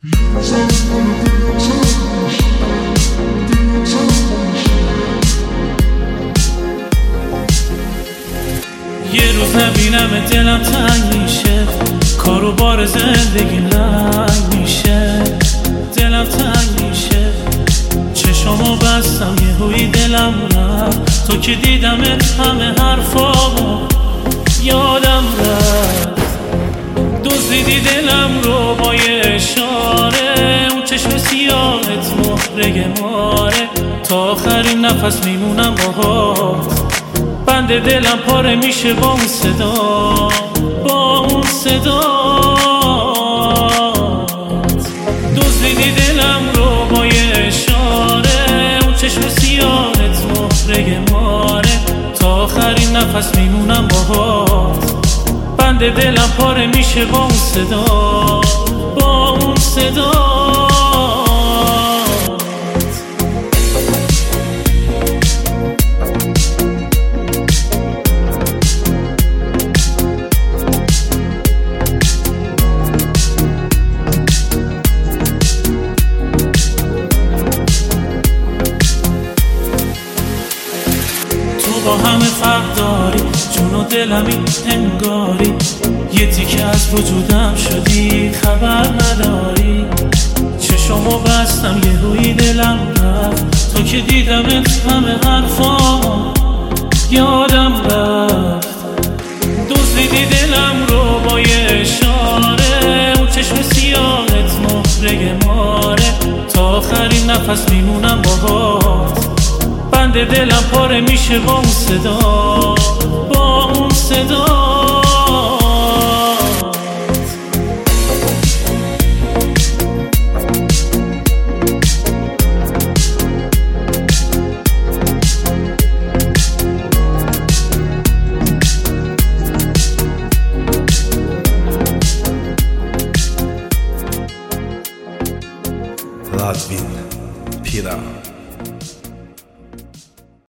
یه روز نبینم دلم تنگ میشه، کار و بار زندگی لنگ میشه، دلم تنگ میشه. چشامو بستم یهویی دلم رفت، تو که دیدمت همه حرفامو یادم رفت. دزدیدی دلم رو با یه اشاره، اون چشم سیاهت مهره ماره. تا آخرین نفس میمونم باهات، بند دلم پاره میشه با اون صدا، با اون صدا. دزدیدی دلم رو با یه اشاره، اون چشم سیاهت مهره ماره. تا آخرین نفس میمونم باهات، بند دلم پاره میشه با اون صدا، با اون صدا. با همه فرق داری، جون و دلمی انگاری. یه تیکه از وجودم شدی خبر نداری. چشمو بستم یهویی دلم رفت، تو که دیدمت همه حرفامو یادم رفت. دزدیدی دلم رو با یه اشاره، اون چشم سیاهت مهره ماره. تا آخرین نفس میمونم باهات، بند دلم پاره میشه با اون صدا، با اون صدا. Radvin Pira